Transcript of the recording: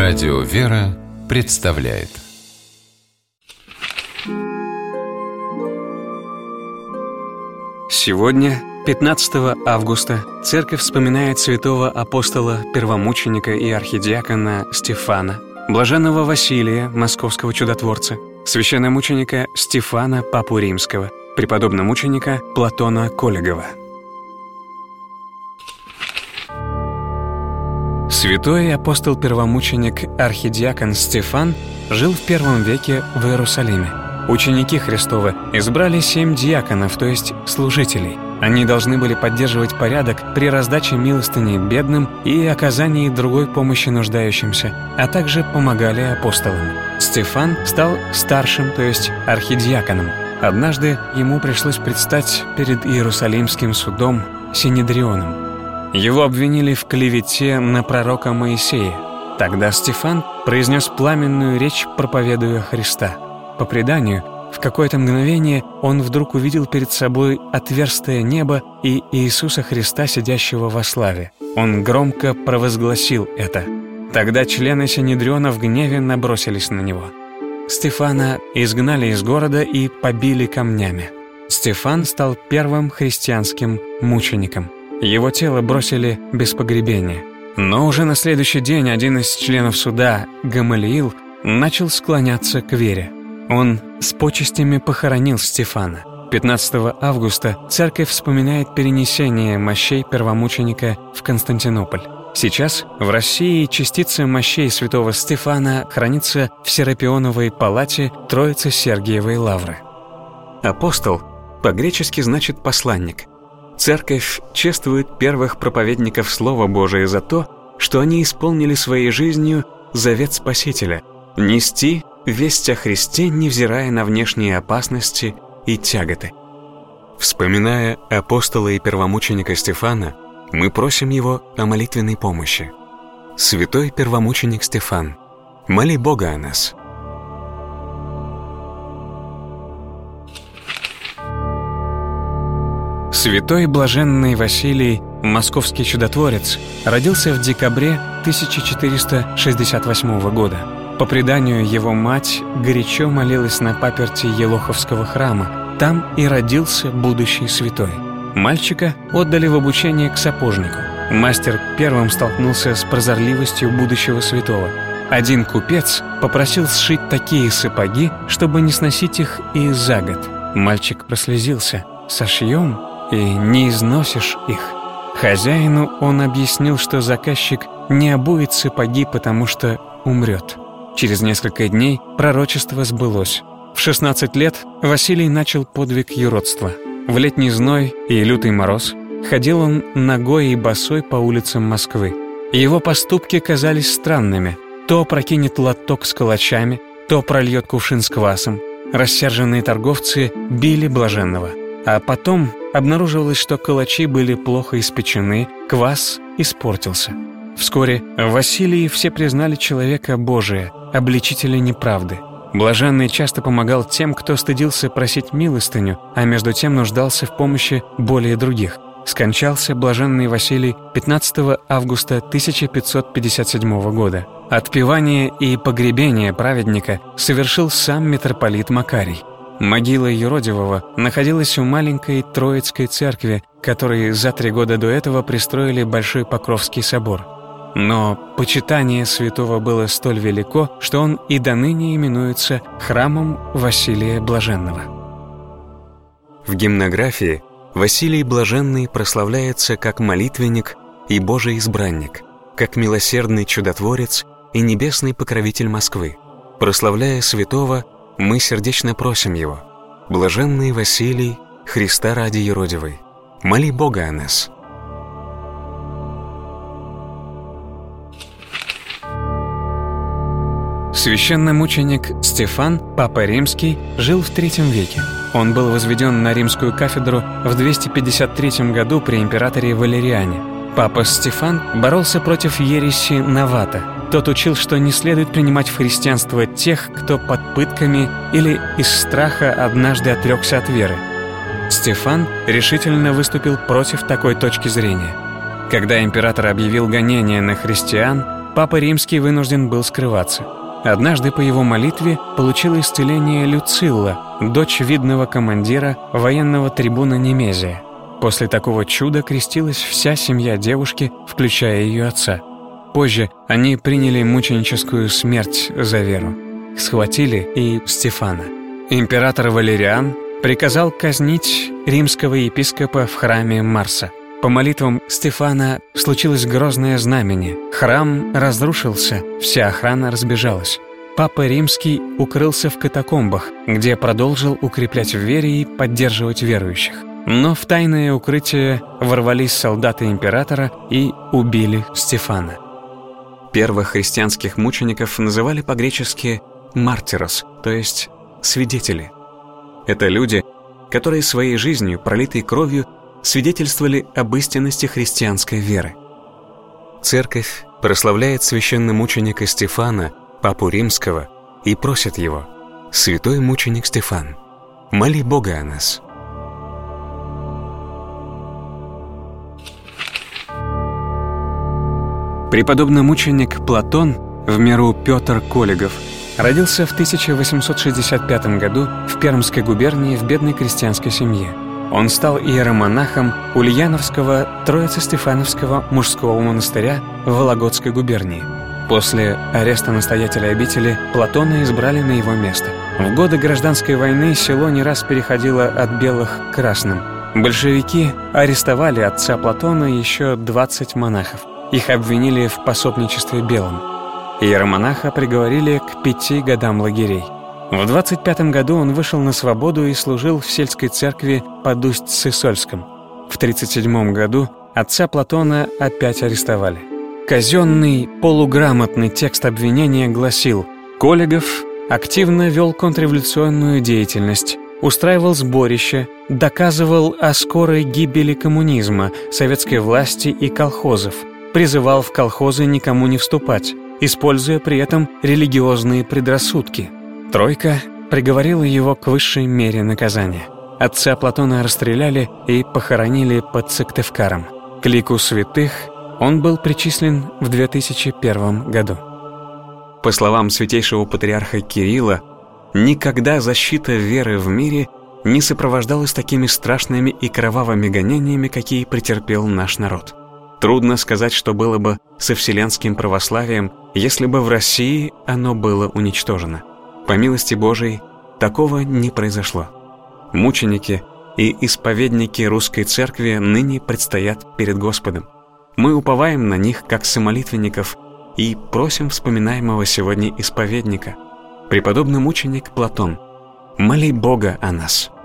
Радио «Вера» представляет. Сегодня, 15 августа, Церковь вспоминает святого апостола, первомученика и архидиакона Стефана, блаженного Василия, московского чудотворца, священномученика Стефана, папу римского, преподобномученика Платона Колегова. Святой апостол-первомученик архидиакон Стефан жил в I веке в Иерусалиме. Ученики Христовы избрали 7 диаконов, то есть служителей. Они должны были поддерживать порядок при раздаче милостыни бедным и оказании другой помощи нуждающимся, а также помогали апостолам. Стефан стал старшим, то есть архидиаконом. Однажды ему пришлось предстать перед Иерусалимским судом Синедрионом. Его обвинили в клевете на пророка Моисея. Тогда Стефан произнес пламенную речь, проповедуя Христа. По преданию, в какое-то мгновение он вдруг увидел перед собой отверстое небо и Иисуса Христа, сидящего во славе. Он громко провозгласил это. Тогда члены Синедриона в гневе набросились на него. Стефана изгнали из города и побили камнями. Стефан стал первым христианским мучеником. Его тело бросили без погребения. Но уже на следующий день один из членов суда, Гамалиил, начал склоняться к вере. Он с почестями похоронил Стефана. 15 августа церковь вспоминает перенесение мощей первомученика в Константинополь. Сейчас в России частица мощей святого Стефана хранится в Серапионовой палате Троице-Сергиевой лавры. Апостол по-гречески значит «посланник». Церковь чествует первых проповедников Слова Божия за то, что они исполнили своей жизнью завет Спасителя – нести весть о Христе, невзирая на внешние опасности и тяготы. Вспоминая апостола и первомученика Стефана, мы просим его о молитвенной помощи. Святой первомученик Стефан, моли Бога о нас. Святой блаженный Василий, московский чудотворец, родился в декабре 1468 года. По преданию, его мать горячо молилась на паперти Елоховского храма. Там и родился будущий святой. Мальчика отдали в обучение к сапожнику. Мастер первым столкнулся с прозорливостью будущего святого. Один купец попросил сшить такие сапоги, чтобы не сносить их и за год. Мальчик прослезился. «Сошьем, и не износишь их». Хозяину он объяснил, что заказчик не обует сапоги, потому что умрет. Через несколько дней пророчество сбылось. В 16 лет Василий начал подвиг юродства. В летний зной и лютый мороз ходил он нагой и босой по улицам Москвы. Его поступки казались странными. То опрокинет лоток с калачами, то прольет кувшин с квасом. Рассерженные торговцы били блаженного. А потом обнаруживалось, что калачи были плохо испечены, квас испортился. Вскоре в Василии все признали человека Божия, обличителя неправды. Блаженный часто помогал тем, кто стыдился просить милостыню, а между тем нуждался в помощи более других. Скончался блаженный Василий 15 августа 1557 года. Отпевание и погребение праведника совершил сам митрополит Макарий. Могила юродивого находилась у маленькой Троицкой церкви, которой за 3 года до этого пристроили Большой Покровский собор. Но почитание святого было столь велико, что он и доныне именуется храмом Василия Блаженного. В гимнографии Василий Блаженный прославляется как молитвенник и Божий избранник, как милосердный чудотворец и небесный покровитель Москвы. Прославляя святого, мы сердечно просим его: блаженный Василий, Христа ради юродивый, моли Бога о нас. Священномученик Стефан, папа римский, жил в III веке. Он был возведен на римскую кафедру в 253 году при императоре Валериане. Папа Стефан боролся против ереси Навата. Тот учил, что не следует принимать в христианство тех, кто под пытками или из страха однажды отрекся от веры. Стефан решительно выступил против такой точки зрения. Когда император объявил гонения на христиан, Папа Римский вынужден был скрываться. Однажды по его молитве получила исцеление Люцилла, дочь видного командира военного трибуна Немезия. После такого чуда крестилась вся семья девушки, включая ее отца. Позже они приняли мученическую смерть за веру. Схватили и Стефана. Император Валериан приказал казнить римского епископа в храме Марса. По молитвам Стефана случилось грозное знамение. Храм разрушился, вся охрана разбежалась. Папа Римский укрылся в катакомбах, где продолжил укреплять в вере и поддерживать верующих. Но в тайное укрытие ворвались солдаты императора и убили Стефана. Первых христианских мучеников называли по-гречески «мартирос», то есть «свидетели». Это люди, которые своей жизнью, пролитой кровью, свидетельствовали об истинности христианской веры. Церковь прославляет священномученика Стефана, папу Римского, и просит его: «Святой мученик Стефан, моли Бога о нас». Преподобный-мученик Платон, в меру Петр Колегов, родился в 1865 году в Пермской губернии в бедной крестьянской семье. Он стал иеромонахом Ульяновского Троице-Стефановского мужского монастыря в Вологодской губернии. После ареста настоятеля обители Платона избрали на его место. В годы гражданской войны село не раз переходило от белых к красным. Большевики арестовали отца Платона и еще 20 монахов. Их обвинили в пособничестве белым. Иеромонаха приговорили к 5 годам лагерей. В 25 году он вышел на свободу и служил в сельской церкви под Усть-Сысольском. В 37 году отца Платона опять арестовали. Казенный, полуграмотный текст обвинения гласил: Колегов активно вел контрреволюционную деятельность, устраивал сборища, доказывал о скорой гибели коммунизма, советской власти и колхозов, призывал в колхозы никому не вступать, используя при этом религиозные предрассудки. Тройка приговорила его к высшей мере наказания. Отца Платона расстреляли и похоронили под Сыктывкаром. К лику святых он был причислен в 2001 году. По словам святейшего патриарха Кирилла, никогда защита веры в мире не сопровождалась такими страшными и кровавыми гонениями, какие претерпел наш народ. Трудно сказать, что было бы со вселенским православием, если бы в России оно было уничтожено. По милости Божией, такого не произошло. Мученики и исповедники русской церкви ныне предстоят перед Господом. Мы уповаем на них, как самолитвенников, и просим вспоминаемого сегодня исповедника, преподобный мученик Платон, моли Бога о нас.